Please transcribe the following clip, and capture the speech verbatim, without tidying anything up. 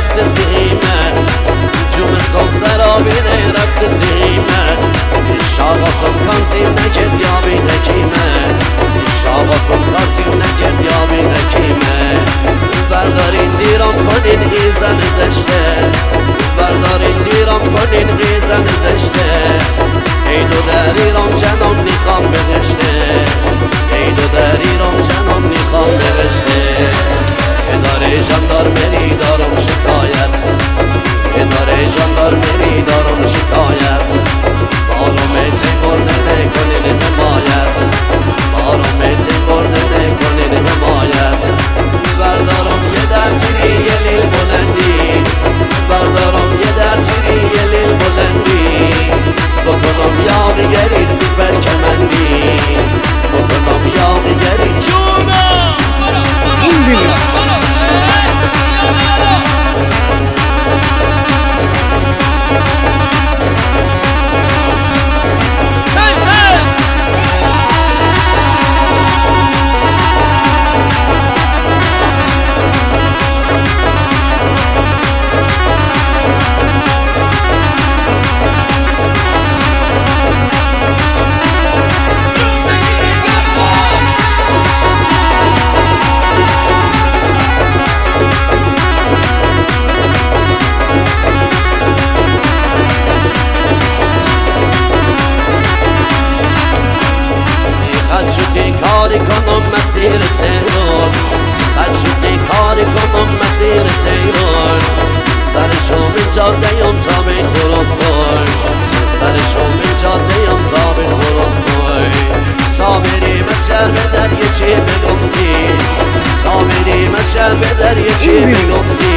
رفت زیمه جوم سال سرابیده رفت زیمه شاقاسم کانسیم نکرد یابی نکیمه شاقاسم کانسیم نکرد یابی نکیمه بردارین دیرم کنین ایزن زشته بردارین دیرم کنین ایزن زشته ای دو دریرم چنان میخوام بهشته ای دو دریرم چنان میخوام بهشته اداره ژاندارمری دارم شکایت اداره ژاندارمری دارم شکایت بارم تیمور نکنین حمایت بارم تیمور نکنین حمایت بردارم یه در تیری یه لیل بلندی بردارم یه در تیری یه لیل بلندی بکنم یاقیگری زیبر کمندی بکنم یاقیگری جونم این بینید کاری کنم مسیر تهران قد شدی کاری کنم مسیر تهران سرشو به جاده ام تا به خراسان سرشو به جاده ام تا به خراسان تا بریم از شهر به دریچه بگم سی تا بریم از شهر به دریچه بگم سی